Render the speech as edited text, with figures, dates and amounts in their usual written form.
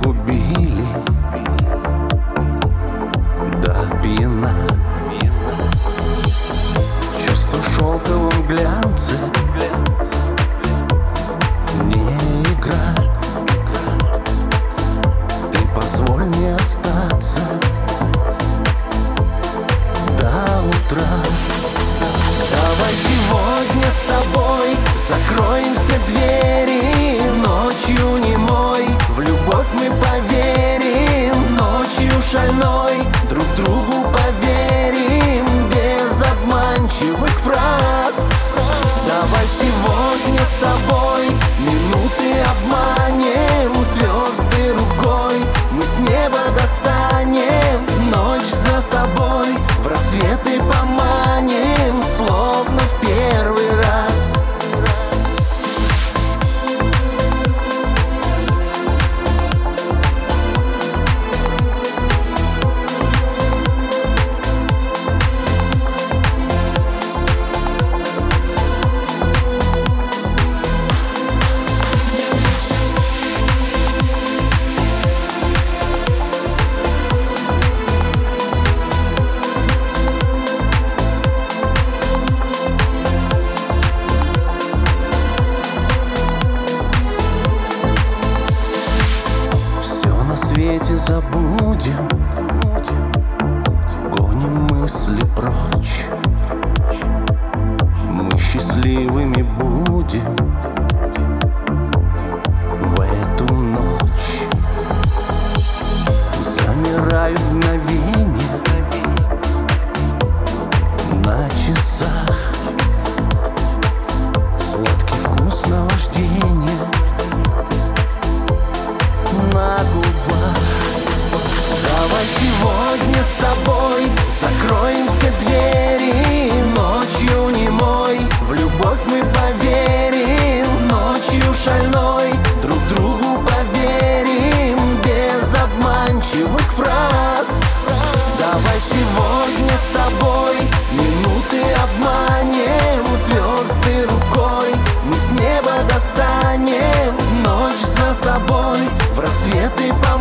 погубили до пьяна. Чувство в шелковом глянце не игра. Ты позволь мне остаться до утра. Давай сегодня с тобой закроем все двери. Ночью немой в любовь мы поверим. Ночью шальной друг другу поверим. Без обманчивых фраз. Давай сегодня с тобой минуты обманем. Звезды рукой мы с неба достанем. Ночь за собой в рассветы поманим, словно в первый раз. Забудем, гоним мысли прочь. Мы счастливыми будем в эту ночь. Замирают мгновения на часах. Сладкий вкус наваждения на губах. Давай сегодня с тобой закроем все двери. Ночью немой в любовь мы поверим. Ночью шальной друг другу поверим. Без обманчивых фраз. Давай сегодня с тобой минуты обманем. Звезды рукой мы с неба достанем. Ночь за собой в рассветы